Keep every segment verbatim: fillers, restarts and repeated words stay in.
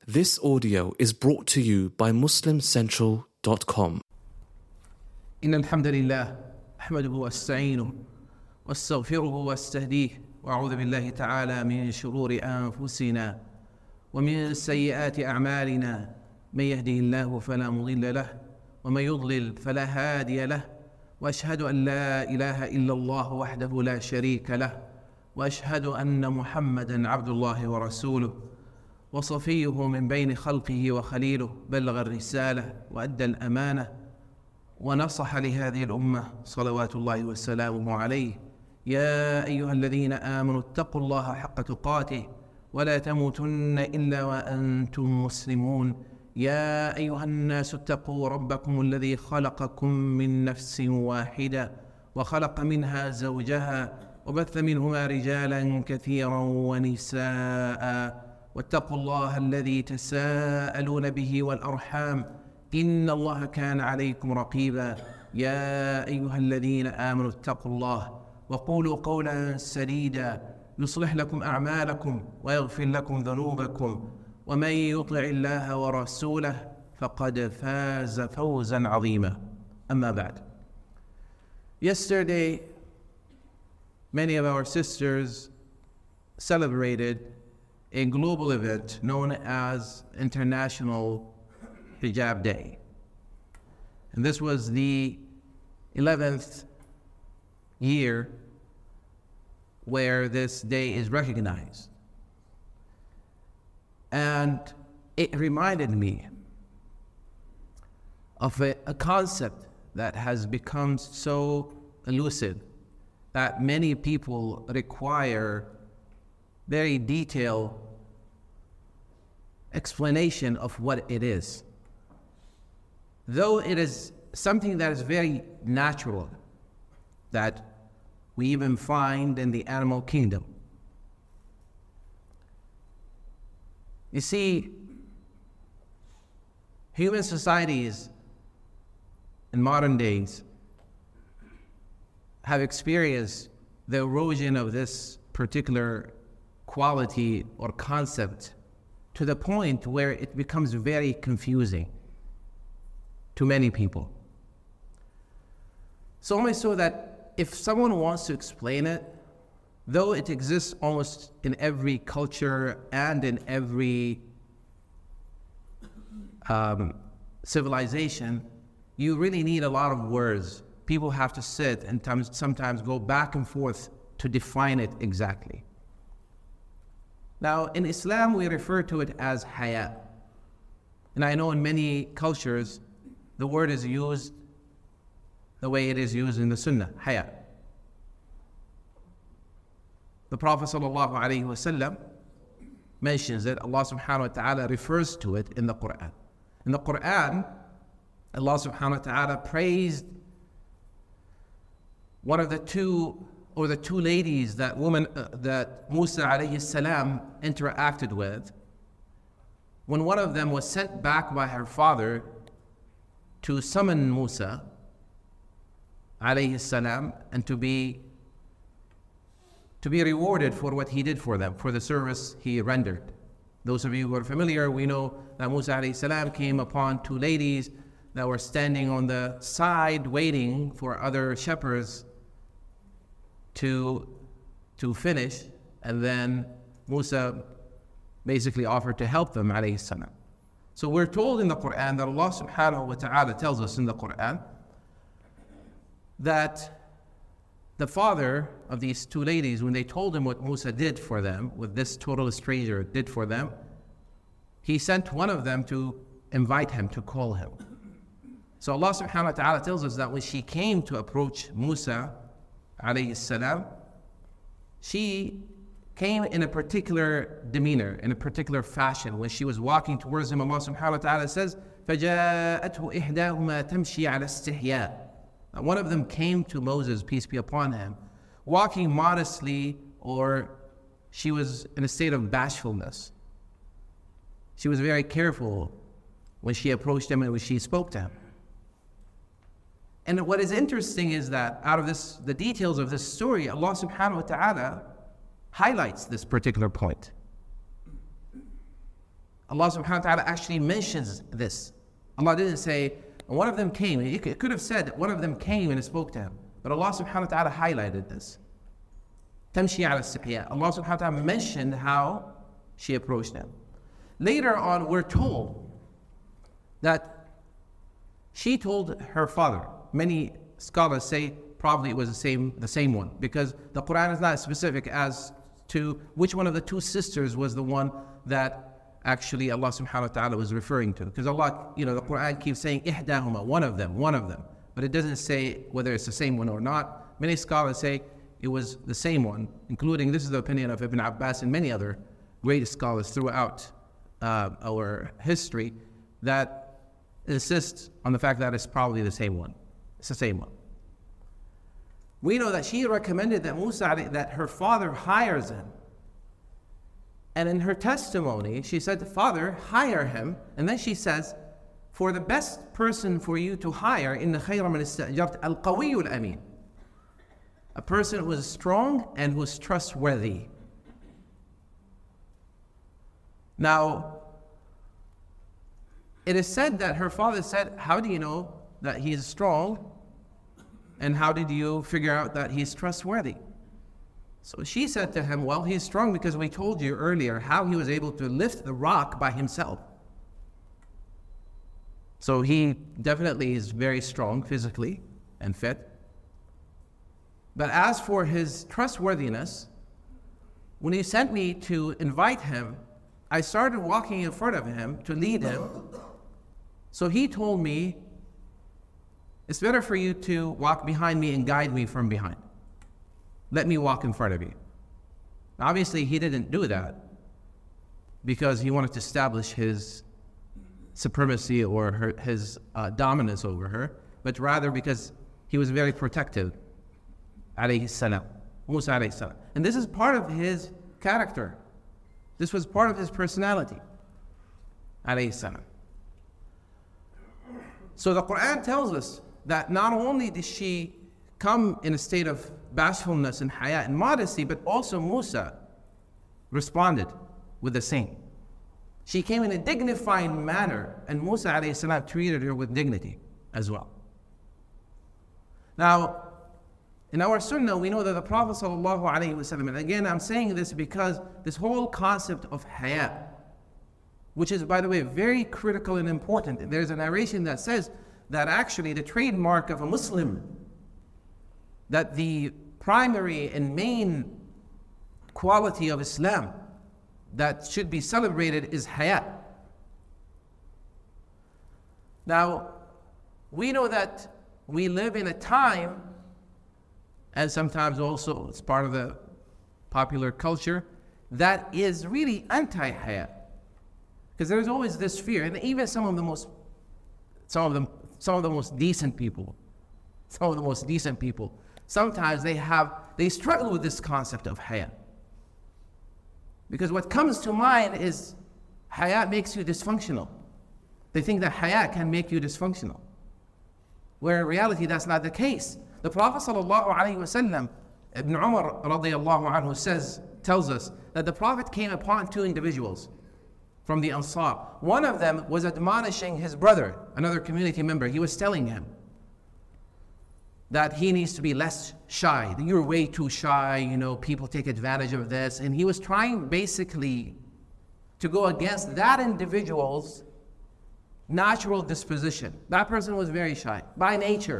This audio is brought to you by muslim central dot com. إن الحمد لله أحمده واستعينه واستغفره واستهديه وأعوذ بالله تعالى من شرور أنفسنا ومن سيئات أعمالنا من يهده الله فلا مضل له ومن يضلل فلا هادي له وأشهد أن لا إله إلا الله وحده لا شريك له وأشهد أن محمدا عبد الله ورسوله وصفيه من بين خلقه وخليله بلغ الرسالة وأدى الأمانة ونصح لهذه الأمة صلوات الله وسلامه عليه. يا أيها الذين آمنوا اتقوا الله حق تقاته ولا تموتن إلا وأنتم مسلمون. يا أيها الناس اتقوا ربكم الذي خلقكم من نفس واحدة وخلق منها زوجها وبث منهما رجالا كثيرا ونساء واتقوا الله الذي تساءلون به والأرحام إن الله كان عليكم رقيبا. يا أيها الذين آمنوا اتقوا الله وقولوا قولا سديدا يصلح لكم أعمالكم ويغفر لكم ذنوبكم ومن يطع الله ورسوله فقد فاز فوزا عظيما. أما بعد. Yesterday, many of our sisters celebrated a global event known as International Hijab Day. And this was the eleventh year where this day is recognized. And it reminded me of a, a concept that has become so elusive that many people require very detailed explanation of what it is. Though it is something that is very natural, that we even find in the animal kingdom. You see, human societies in modern days have experienced the erosion of this particular quality or concept to the point where it becomes very confusing to many people. So much so that if someone wants to explain it, though it exists almost in every culture and in every um, civilization, you really need a lot of words. People have to sit and sometimes go back and forth to define it exactly. Now, in Islam, we refer to it as haya. And I know in many cultures, the word is used the way it is used in the Sunnah, haya. The Prophet ﷺ mentions that Allah subhanahu wa ta'ala refers to it in the Quran. In the Quran, Allah subhanahu wa ta'ala praised one of the two or the two ladies that woman uh, that Musa alayhi salam interacted with, when one of them was sent back by her father to summon Musa alayhi salam and to be to be rewarded for what he did for them, for the service he rendered. Those of you who are familiar, we know that Musa alayhi salam came upon two ladies that were standing on the side waiting for other shepherds to to finish, and then Musa basically offered to help them, alayhi salam. So we're told in the Quran that Allah subhanahu wa ta'ala tells us in the Quran that the father of these two ladies, when they told him what Musa did for them, what this total stranger did for them, he sent one of them to invite him, to call him. So Allah subhanahu wa ta'ala tells us that when she came to approach Musa alayhi salam, she came in a particular demeanor, in a particular fashion. When she was walking towards him, Allah subhanahu wa ta'ala says, فَجَاءَتْهُ إِحْدَاهُمَا تَمْشِي عَلَى اسْتِحْيَاءٍ. One of them came to Moses, peace be upon him, walking modestly, or she was in a state of bashfulness. She was very careful when she approached him and when she spoke to him. And what is interesting is that out of this, the details of this story, Allah subhanahu wa ta'ala highlights this particular point. Allah subhanahu wa ta'ala actually mentions this. Allah didn't say, one of them came. He could have said, one of them came and spoke to him. But Allah subhanahu wa ta'ala highlighted this. Tamshi ala istihya. Allah subhanahu wa ta'ala mentioned how she approached him. Later on, we're told that she told her father. Many scholars say probably it was the same, the same one, because the Quran is not specific as to which one of the two sisters was the one that actually Allah subhanahu wa ta'ala was referring to. Because Allah, you know, the Quran keeps saying ihdahuma, one of them, one of them. But it doesn't say whether it's the same one or not. Many scholars say it was the same one, including, this is the opinion of Ibn Abbas and many other great scholars throughout uh, our history, that insist on the fact that it's probably the same one. It's the same one. We know that she recommended that Musa, that her father hires him. And in her testimony, she said, Father, hire him. And then she says, for the best person for you to hire, إِنَّ خَيْرَ مَنِ اسْتَأْجَرْتَ الْقَوِيُّ الْأَمِينَ, a person who is strong and who is trustworthy. Now, it is said that her father said, how do you know that he is strong? And how did you figure out that he's trustworthy? So she said to him, well, he's strong because we told you earlier how he was able to lift the rock by himself. So he definitely is very strong physically and fit. But as for his trustworthiness, when he sent me to invite him, I started walking in front of him to lead him. So he told me, it's better for you to walk behind me and guide me from behind. Let me walk in front of you. Obviously, he didn't do that because he wanted to establish his supremacy or her, his uh, dominance over her, but rather because he was very protective, alayhi salam, Musa alayhi salam. And this is part of his character. This was part of his personality, alayhi salam. So the Quran tells us that not only did she come in a state of bashfulness and haya and modesty, but also Musa responded with the same. She came in a dignified manner, and Musa alayhi salam treated her with dignity as well. Now, in our sunnah, we know that the Prophet sallallahu alayhi wasallam, and again I'm saying this because this whole concept of haya, which is, by the way, very critical and important. There's a narration that says that actually the trademark of a Muslim, that the primary and main quality of Islam that should be celebrated is haya. Now, we know that we live in a time, and sometimes also it's part of the popular culture, that is really anti-haya. Because there's always this fear, and even some of the most, some of them, some of the most decent people, some of the most decent people, sometimes they have, they struggle with this concept of haya. Because what comes to mind is haya makes you dysfunctional. They think that haya can make you dysfunctional, where in reality that's not the case. The Prophet sallallahu alaihi wasallam, Ibn Umar radiyallahu anhu says, tells us that the Prophet came upon two individuals from the Ansar. One of them was admonishing his brother, another community member. He was telling him that he needs to be less shy. You're way too shy, you know, people take advantage of this. And he was trying basically to go against that individual's natural disposition. That person was very shy by nature.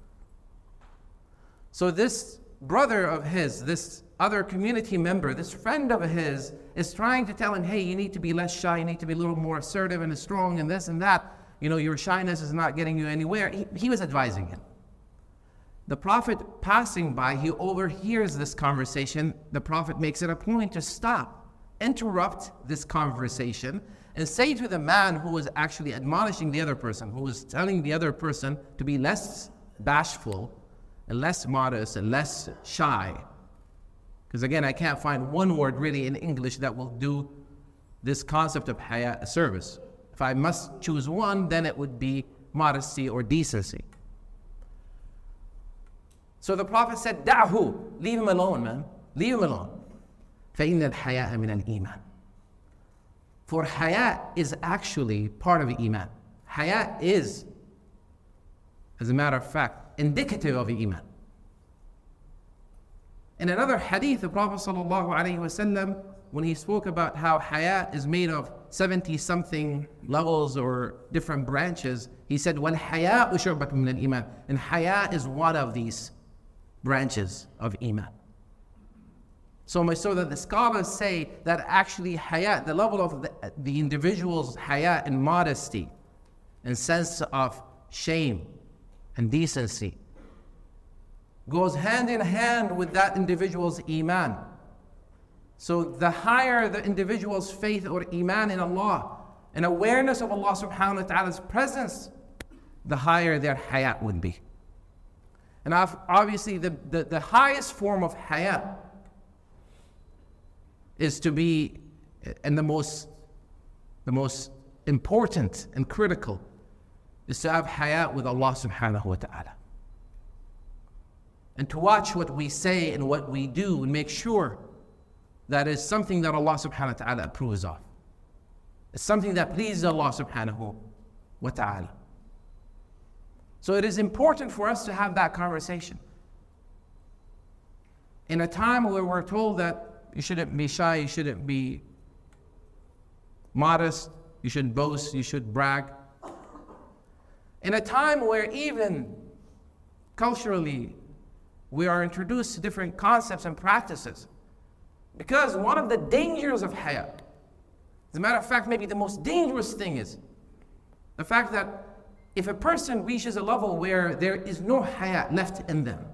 So this brother of his, this other community member, this friend of his, is trying to tell him, hey, you need to be less shy, you need to be a little more assertive and strong and this and that. You know, your shyness is not getting you anywhere. He, he was advising him. The Prophet passing by, he overhears this conversation. The Prophet makes it a point to stop, interrupt this conversation, and say to the man who was actually admonishing the other person, who was telling the other person to be less bashful and less modest and less shy. Because again, I can't find one word really in English that will do this concept of haya a service. If I must choose one, then it would be modesty or decency. So the Prophet said, Da'hu, leave him alone, man. Leave him alone. فَإِنَّ الْحَيَاءَ مِنَ الْإِيمَانِ. For haya is actually part of Iman. Haya is, as a matter of fact, indicative of Iman. In another hadith, the Prophet ﷺ, when he spoke about how haya is made of seventy something levels or different branches, he said, وَالْحَيَاءُ شُعْبَةٌ مِنَ الْإِيمَانِ. And haya is one of these branches of Iman. So much so that the scholars say that actually haya, the level of the, the individual's haya and modesty and sense of shame and decency goes hand in hand with that individual's iman. So the higher the individual's faith or iman in Allah and awareness of Allah subhanahu wa ta'ala's presence, the higher their haya would be. And obviously the, the, the highest form of haya is to be, and the most, the most important and critical, is to have haya with Allah subhanahu wa ta'ala. And to watch what we say and what we do and make sure that is something that Allah subhanahu wa ta'ala approves of. It's something that pleases Allah subhanahu wa ta'ala. So it is important for us to have that conversation. In a time where we're told that you shouldn't be shy, you shouldn't be modest, you should boast, you should brag. In a time where even culturally we are introduced to different concepts and practices. Because one of the dangers of haya, as a matter of fact, maybe the most dangerous thing is the fact that if a person reaches a level where there is no haya left in them,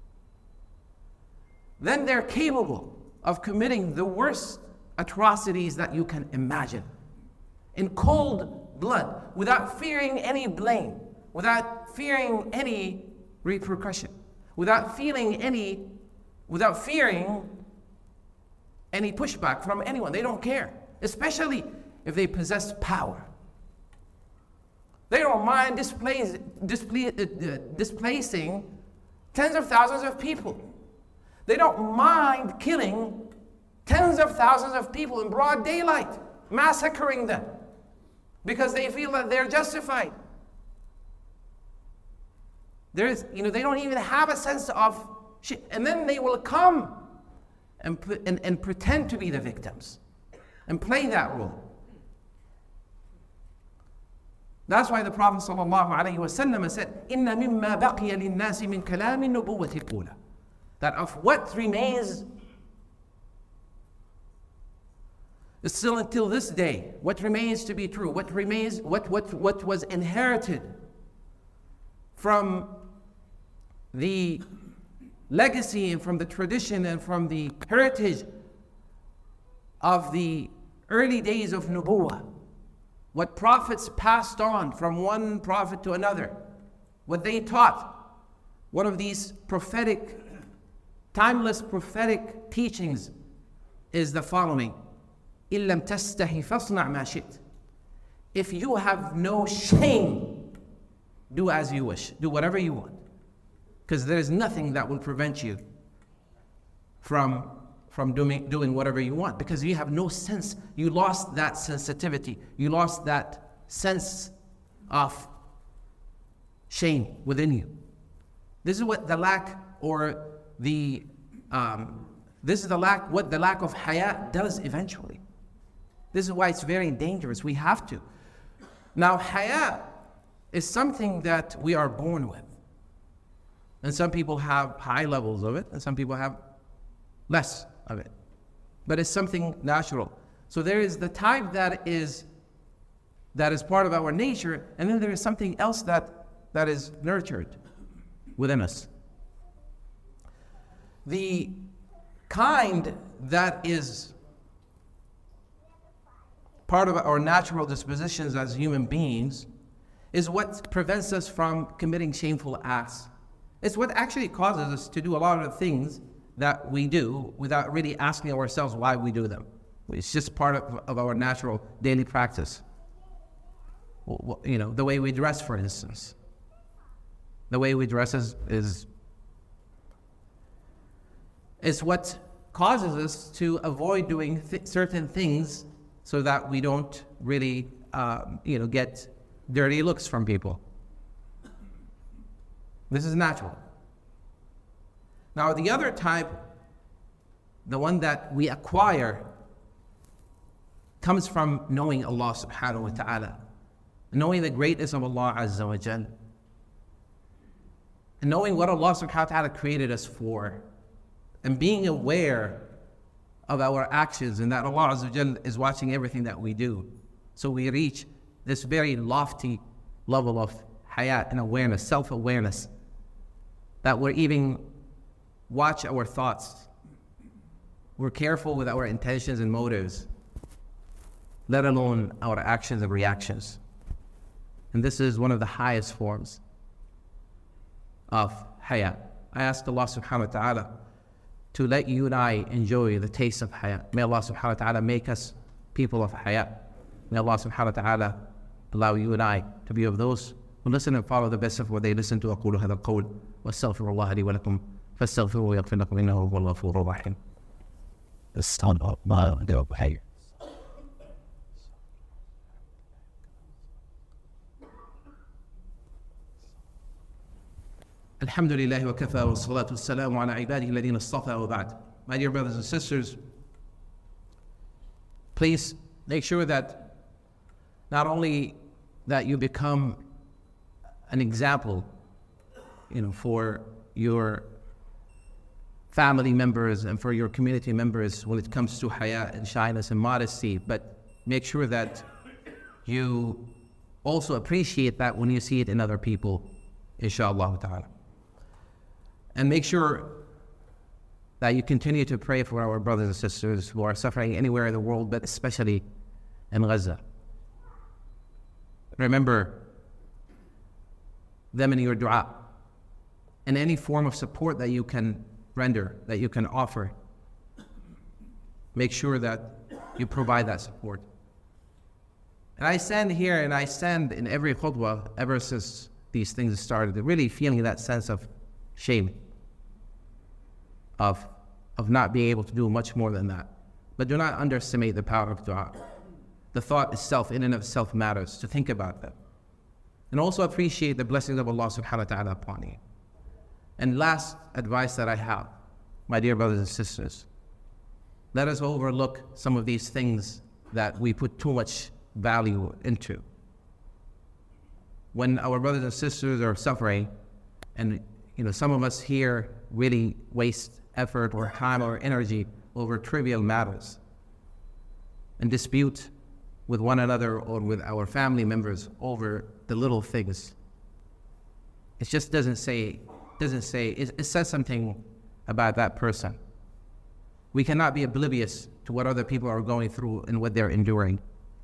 then they're capable of committing the worst atrocities that you can imagine. In cold blood, without fearing any blame, without fearing any repercussion, without feeling any, without fearing any pushback from anyone. They don't care, especially if they possess power. They don't mind displace, display, uh, displacing tens of thousands of people. They don't mind killing tens of thousands of people in broad daylight, massacring them, because they feel that they're justified. There is, you know, they don't even have a sense of shit. And then they will come and, and, and pretend to be the victims and play that role. That's why the Prophet ﷺ said, إِنَّ مِمَّا بَقِيَ لِلنَّاسِ مِنْ كَلَامِ النُّبُوَّةِ الْأُولَى. That of what remains, still until this day, what remains to be true, what remains, what, what, what was inherited from the legacy and from the tradition and from the heritage of the early days of Nubuwwah, what prophets passed on from one prophet to another, what they taught. One of these prophetic, timeless prophetic teachings is the following: إِن لَمْ تَسْتَحِ فَاصْنَعْ مَا شِئْتَ. If you have no shame, do as you wish, do whatever you want. Because there is nothing that will prevent you from, from doing, doing whatever you want. Because you have no sense, you lost that sensitivity, you lost that sense of shame within you. This is what the lack or the, um, this is the lack, what the lack of haya does eventually. This is why it's very dangerous. We have to. Now, haya is something that we are born with. And some people have high levels of it, and some people have less of it. But it's something natural. So there is the type that is that is part of our nature, and then there is something else that, that is nurtured within us. The kind that is part of our natural dispositions as human beings is what prevents us from committing shameful acts. It's what actually causes us to do a lot of the things that we do without really asking ourselves why we do them. It's just part of, of our natural daily practice. You know, the way we dress, for instance. The way we dress is, is, is what causes us to avoid doing th- certain things so that we don't really, um, you know, get dirty looks from people. This is natural. Now, the other type, the one that we acquire, comes from knowing Allah subhanahu wa ta'ala, knowing the greatness of Allah Azza wa Jal, and knowing what Allah subhanahu wa ta'ala created us for, and being aware of our actions and that Allah Azza wa Jal is watching everything that we do. So we reach this very lofty level of hayat and awareness, self-awareness, that we're even watch our thoughts. We're careful with our intentions and motives, let alone our actions and reactions. And this is one of the highest forms of hayat. I ask Allah subhanahu wa ta'ala to let you and I enjoy the taste of hayat. May Allah subhanahu wa ta'ala make us people of hayat. May Allah subhanahu wa ta'ala allow you and I to be of those who listen and follow the best of what they listen to. أقول هذا القول واستغفر الله لي ولكم فاستغفروه ويغفر لكم إنه هو الغفور الرحيم. Stand up, man, and go hey. الحمد لله وكفى والصلاة والسلام على عباده الذين اصطفى وبعد. My dear brothers and sisters, please make sure that not only that you become an example, you know, for your family members and for your community members when it comes to haya and shyness and modesty, but make sure that you also appreciate that when you see it in other people, inshallah ta'ala. And make sure that you continue to pray for our brothers and sisters who are suffering anywhere in the world, but especially in Gaza. Remember them in your dua, and any form of support that you can render, that you can offer. Make sure that you provide that support. And I stand here and I stand in every khutbah ever since these things started, really feeling that sense of shame, of, of not being able to do much more than that. But do not underestimate the power of dua. The thought itself, in and of itself, matters, to think about that. And also appreciate the blessings of Allah subhanahu wa ta'ala upon you. And last advice that I have, my dear brothers and sisters, let us overlook some of these things that we put too much value into. When our brothers and sisters are suffering, and you know, some of us here really waste effort or time or energy over trivial matters and dispute with one another or with our family members over the little things. It just doesn't say, doesn't say, it, it says something about that person. We cannot be oblivious to what other people are going through and what they're enduring.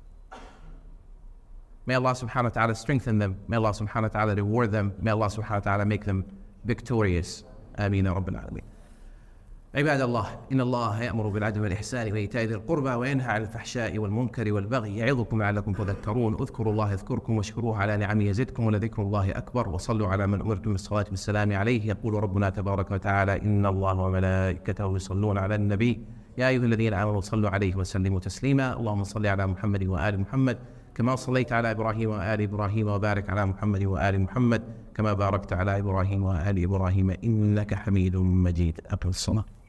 May Allah subhanahu wa ta'ala strengthen them. May Allah subhanahu wa ta'ala reward them. May Allah subhanahu wa ta'ala make them victorious. Ameen ya Rabbil Alameen. عباد الله إن الله يأمر بالعدل والإحسان وإيتاء ذي القربى وينهى عن الفحشاء والمنكر والبغي يعظكم لعلكم تذكرون اذكروا الله يذكركم واشكروه على نعمه يزدكم ولذكر الله أكبر وصلوا على من أمرتم بالصلاة والسلام عليه يقول ربنا تبارك وتعالى إن الله وملائكته يصلون على النبي يا أيها الذين آمنوا صلوا عليه وسلموا تسليما اللهم صل على محمد وآل محمد كما صليت على إبراهيم وآل إبراهيم وبارك على محمد وآل محمد كما باركت على إبراهيم وآل إبراهيم إنك حميد مجيد. أقم الصلاة.